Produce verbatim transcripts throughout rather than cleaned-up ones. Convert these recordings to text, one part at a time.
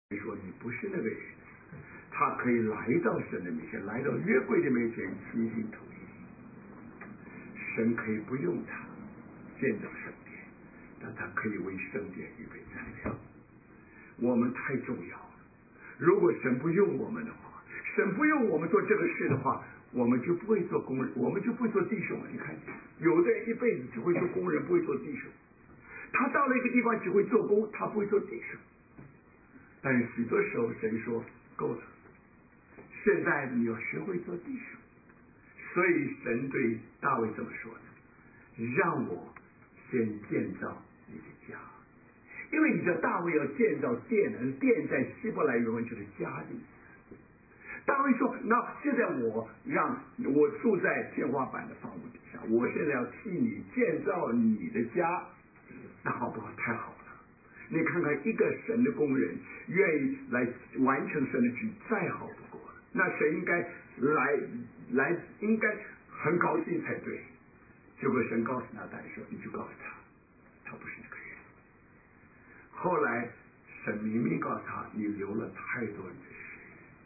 说你不是那个人，他可以来到神的面前，来到约柜的面前，倾心吐意。神可以不用他建造圣殿，但他可以为圣殿预备材料。我们太重要了。如果神不用我们的话，神不用我们做这个事的话，我们就不会做工人，我们就不会做弟兄了。你看，有的人一辈子只会做工人，不会做弟兄。他到了一个地方只会做工，他不会做弟兄。但是许多时候神说够了，现在你要学会做弟兄。所以神对大卫这么说的，让我先建造你的家。因为你的大卫要建造殿，殿在希伯来原文就是家的意思。大卫说，那现在我让我住在天花板的房屋底下，我现在要替你建造你的家，那好不好？太好了。你看看一个神的工人愿意来完成神的旨，再好不过了。那神应该来来应该很高兴才对。结果神告诉拿单说，你就告诉他，他不是那个人。后来神明明告诉他，你流了太多人的血。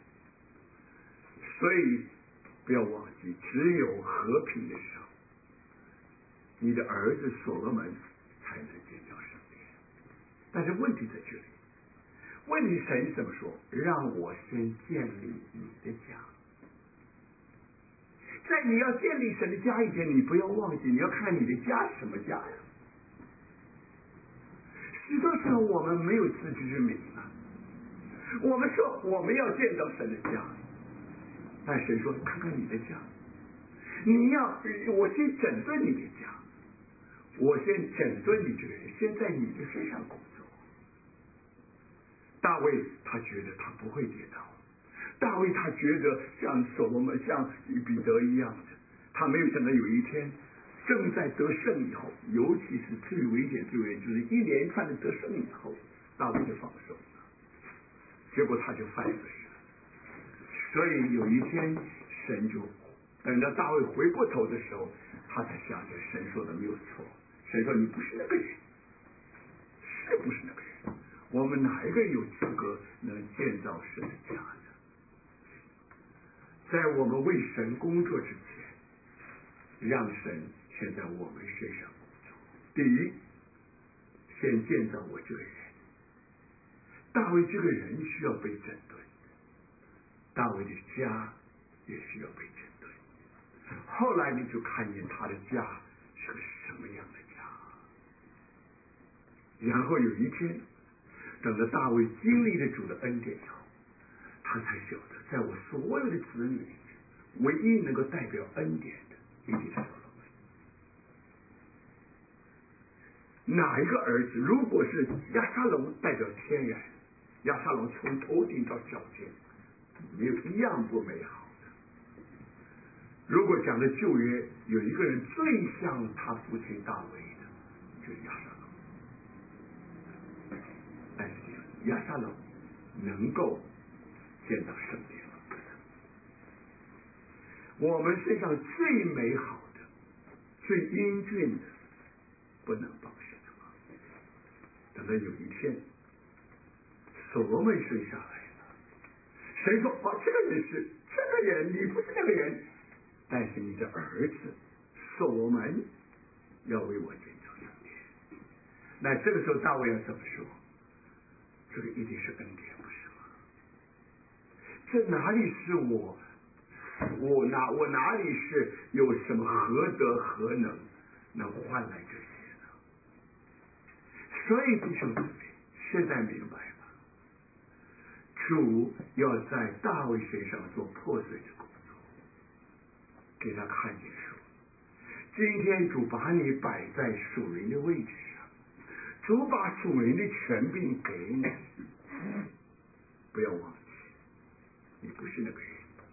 所以不要忘记，只有和平的时候，你的儿子所罗门才能建造圣殿。但是问题在这里，问题神怎么说？让我先建立你的家。在你要建立神的家以前，你不要忘记，你要看你的家是什么家呀。许多时候我们没有自知之明啊。我们说我们要建造神的家，但神说看看你的家，你要我先整顿你的家，我先整顿你这个人，先在你的身上工作。大卫他觉得他不会跌倒，大卫他觉得像所罗门像彼得一样的，他没有想到有一天正在得胜以后，尤其是最危险最危险就是一连串的得胜以后，大卫就放手了，结果他就犯了事。所以有一天神就等到大卫回过头的时候，他才想起来神说的没有错。神说你不是那个人，是不是那个人？我们哪一个人有资格能建造神的家呢？在我们为神工作之前，让神先在我们身上工作。第一，先建造我这个人。大卫这个人需要被整顿，大卫的家也需要被整顿。后来你就看见他的家是个什么样的家。然后有一天，等到大卫经历了主的恩典以后，他才晓得，在我所有的子女里面，唯一能够代表恩典的，一定是所罗门。哪一个儿子，如果是亚沙龙代表天然，亚沙龙从头顶到脚尖，没有一样不美好的。如果讲的旧约，有一个人最像他父亲大卫的，就是亚沙龙。但是亚沙龙能够建造圣殿吗？不能。我们身上最美好的、最英俊的，不能帮神的忙。等到有一天，所罗门生下来了，神说：“哦，这个人是这个人，你不是那个人，但是你的儿子所罗门要为我建造圣殿。”那这个时候大卫要怎么说？这个一定是恩典，不是吗？这哪里是我？我哪我哪里是有什么何德何能能换来这些呢？所以弟兄姊妹，现在明白吗？主要在大卫身上做破碎的工作，给他看见说，今天主把你摆在属灵的位置上，主把属灵的权柄给你，不要忘记，你不是那个人。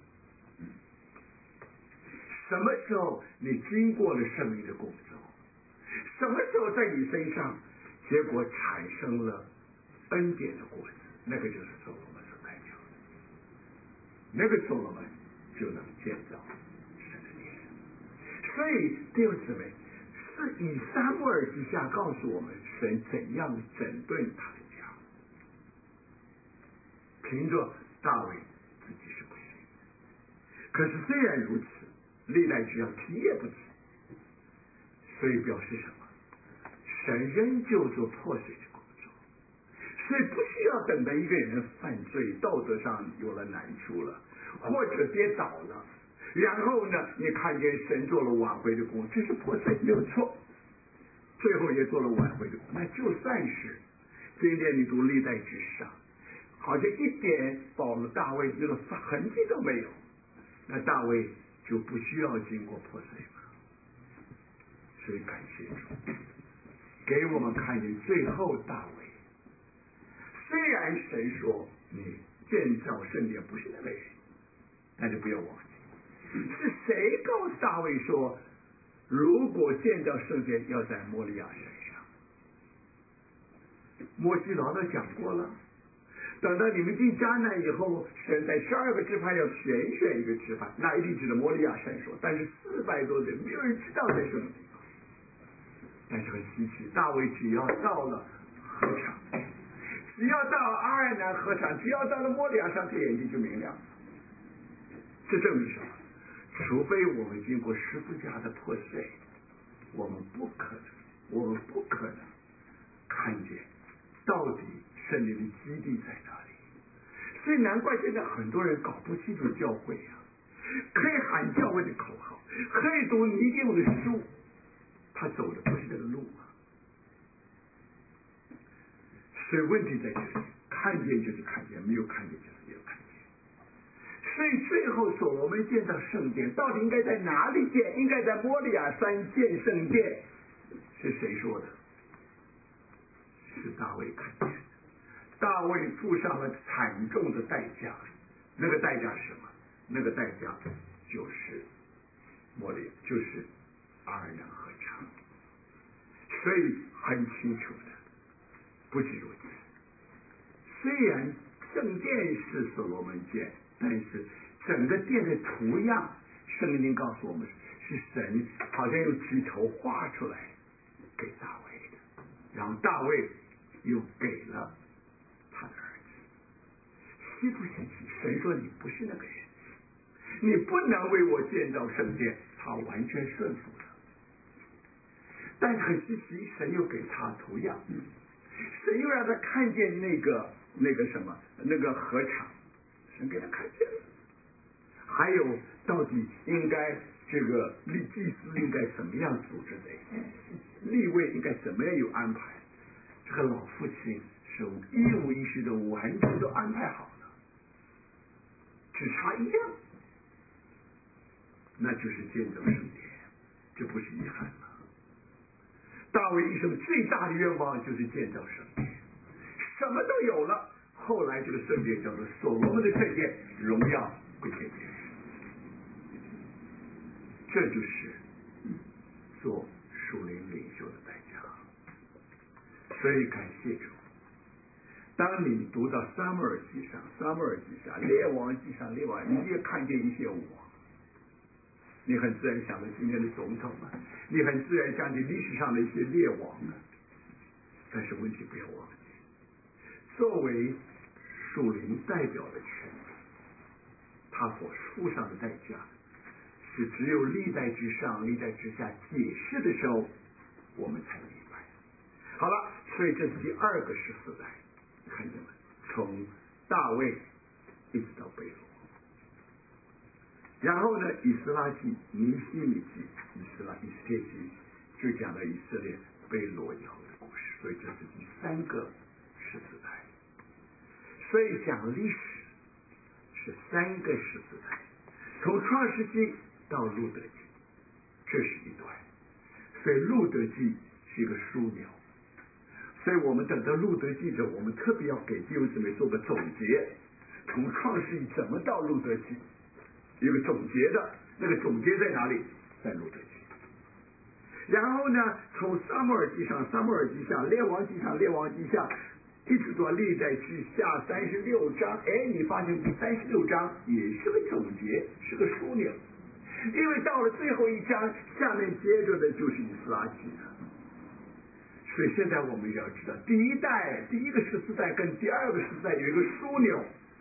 什么时候你经过了圣灵的工作，什么时候在你身上结果产生了恩典的果子，那个就是所罗门所代表的，那个所罗门就能建造神的殿。所以弟兄姊妹，是以撒母耳记下告诉我们神怎样整顿他的家。 凭着大卫自己是不行。可是虽然如此，历代志上提也不提，所以表示什么？神仍旧做破碎的工作，所以不需要等到一个人犯罪，道德上有了难处了，或者跌倒了，然后呢，你看见神做了挽回的工作，这是破碎没有错，最后也做了挽回的工作。那就算是今天你读历代志上，好像一点保罗大卫那个痕迹都没有，那大卫就不需要经过破碎吗？所以感谢主，给我们看见最后大卫，虽然神说你建造圣殿不是那个人，但是不要忘记，是谁告诉大卫说，如果建造圣殿要在摩利亚山上？摩西老早讲过了，等到你们进迦南以后，神在十二个支派要选选一个支派，那一定指的摩利亚山说，但是四百多人没有人知道在什么地方。但是很稀奇，大卫只要到了河场，只要到阿尔南河场，只要到了摩利亚山，他眼睛就明亮了。这证明什么？除非我们经过十字架的破碎，我们不可能，我们不可能看见到底圣灵的基地在哪里。所以难怪现在很多人搞不清楚教会啊，可以喊教会的口号，可以读尼丁的书，他走的不是这个路啊。所以问题在这里，看见就是看见，没有看见就是没有看见。所以最后所罗门建造圣殿，到底应该在哪里建？应该在摩利亚山建圣殿，是谁说的？是大卫看见的。大卫付上了惨重的代价，那个代价是什么？那个代价就是摩利亚，就是阿尔南河场。所以很清楚的，不止如此。虽然圣殿是所罗门建，但是整个殿的图样，圣经告诉我们是神好像用指头画出来给大卫的，然后大卫又给了他的儿子。西不嫌弃，神说你不是那个人，你不能为我建造圣殿，他完全顺服了。但是很稀奇，神又给他图样，神又让他看见那个那个什么那个河场，神给他看见了。还有到底应该这个立祭司应该怎么样组织这些，立位应该怎么样有安排，这个老父亲是一五一十的完全都安排好了，只差一样，那就是建造圣殿，这不是遗憾吗？大卫一生最大的愿望就是建造圣殿，什么都有了，后来这个圣殿叫做所罗门的圣殿，荣耀归给别人。这就是做属灵领袖的代价。所以感谢主，当你读到撒母耳记上、撒母耳记下、列王记上、列王，你也看见一些王，你很自然想到今天的总统啊，你很自然想起历史上的一些列王啊。但是问题不要忘记，作为属灵代表的权利，他所付上的代价是只有历代之上、历代之下解释的时候，我们才明白。好了，所以这是第二个十四代，看见吗？从大卫一直到贝罗。然后呢，以斯拉记、尼希米记、以斯拉、以斯帖记，就讲到以色列被掳以后的故事。所以这是第三个十四代。所以讲历史是三个十四代，从创世纪到路德记，这是一段。所以路德记是一个枢纽。所以我们等到路德记者，我们特别要给弟兄姊妹做个总结，从创世纪怎么到路德记。一个总结的，那个总结在哪里？在路德记。然后呢，从撒母耳记上、撒母耳记下、列王记上、列王记下，一直到历代志下三十六章。哎，你发现第三十六章也是个总结，是个枢纽。因为到了最后一章，下面接着的就是以斯拉记了。所以现在我们要知道，第一代、第一个十四代跟第二个十四代有一个枢纽，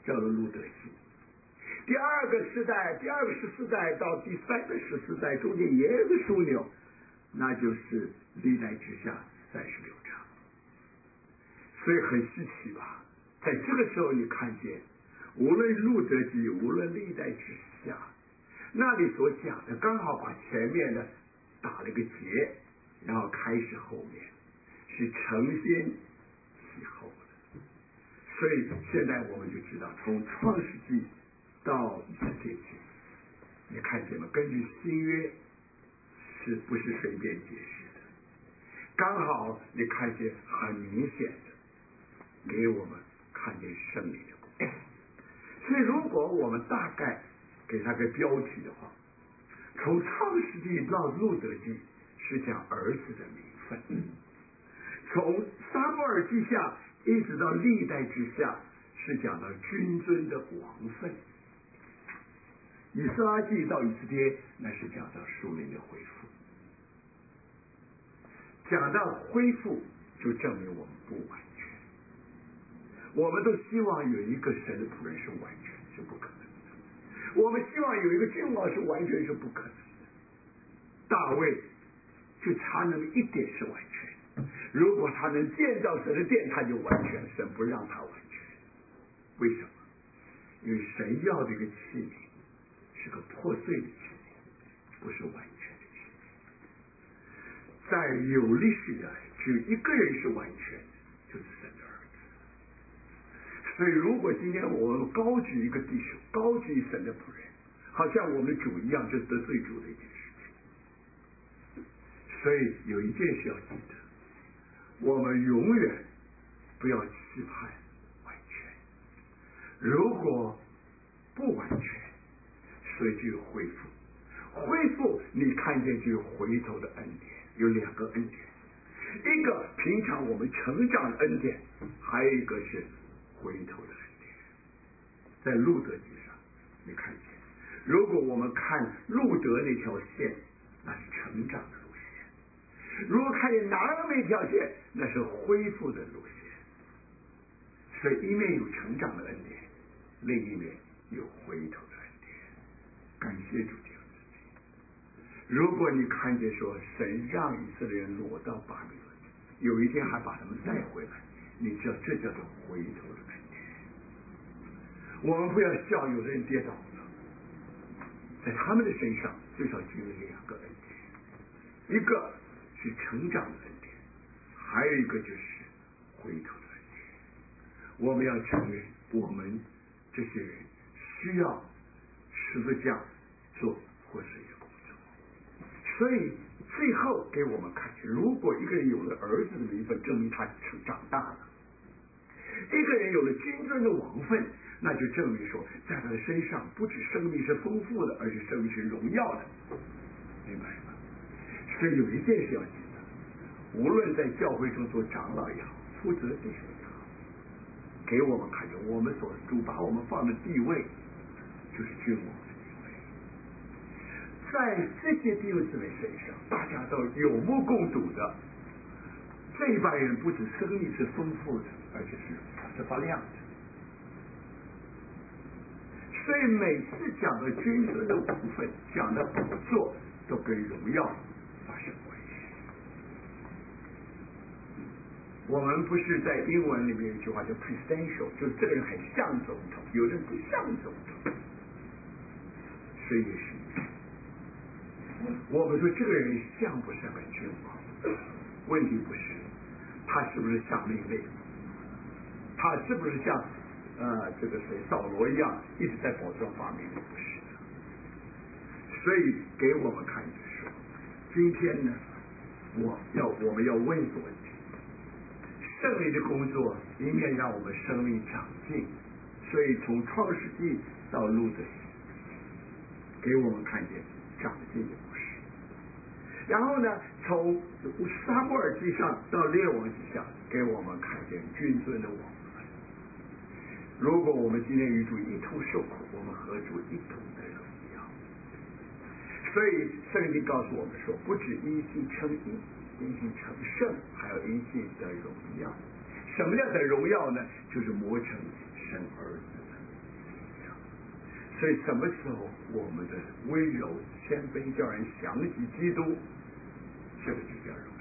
叫做路德记。第二个时代，第二个十四代到第三个十四代中间也有个枢纽，那就是历代志下三十六章。所以很稀奇吧？在这个时候你看见，无论路德记，无论历代志下，那里所讲的刚好把前面的打了个结，然后开始后面，是承先启后的。所以现在我们就知道，从创世纪到以斯帖记，你看见吗？根据新约是不是随便解释的？刚好你看见很明显的给我们看见圣灵的工作。所以如果我们大概给他个标题的话，从创世纪到路德记是讲儿子的名分，从撒母耳记下一直到历代之下是讲到君尊的王分，以斯拉记到以斯帖那是讲到属灵的恢复。讲到恢复就证明我们不完全，我们都希望有一个神的仆人是完全，是不可能的。我们希望有一个君王是完全，是不可能的。大卫就差那么一点是完全，如果他能建造神的殿，他就完全，神不让他完全。为什么？因为神要的一个器皿是个破碎的器皿，不是完全的器皿。在有历史以来，只有一个人是完全的，就是神的儿子。所以如果今天我们高举一个弟兄，高举神的仆人，好像我们的主一样，就是得罪主的一件事情。所以有一件事要记得，我们永远不要期盼完全，如果不完全，所以就有恢复。恢复你看见就有回头的恩典，有两个恩典，一个平常我们成长的恩典，还有一个是回头的恩典。在路德记上你看见，如果我们看路德那条线，那是成长的路线，如果看见拿俄那条线，那是恢复的路线。所以一面有成长的恩典，另一面有回头的恩典。感谢主弟兄姊妹，如果你看见说神让以色列人落到巴比伦，有一天还把他们带回来，你知道这叫做回头的恩典。我们不要笑有的人跌倒了，在他们的身上最少具有两个恩典，一个是成长的恩典，还有一个就是回头的恩典。我们要承认我们这些人需要十字架做破碎的工作。所以最后给我们看见，如果一个人有了儿子的名分，证明他成长大了；一个人有了君尊的王分，那就证明说在他的身上不止生命是丰富的，而且生命是荣耀的。明白吗？所以有一件事要记得，无论在教会中做长老也好，负责弟兄也好，给我们看见我们所主把我们放的地位就是君王的地位。在这些弟兄姊妹身上，大家都有目共睹的，这一班人不止生命是丰富的，而且是是发亮的。所以每次讲到君尊的王分，讲到宝座，都跟荣耀发生关系。我们不是在英文里面有一句话叫 presidential， 就是这个人很像总统，有人不像总统，所以也是一样。我们说这个人像不像个君王？问题不是他是不是下命令，他是不是像呃这个谁扫罗一样一直在宝座上发命令？不是的。所以给我们看就是说，今天呢，我要我们要问一个问题：圣灵的工作一面让我们生命长进，所以从创世纪到路德记，给我们看见长进的故事。然后呢，从撒母耳记上到列王记下，给我们看见君尊的王分。如果我们今天与主一同受苦，我们和主一同的荣耀。所以圣经告诉我们说，不止因信称义，因信成圣，还有因信得荣耀。什么叫得荣耀呢？就是磨成神儿子的所以什么时候我们的温柔谦卑叫人想起基督，这个就叫柔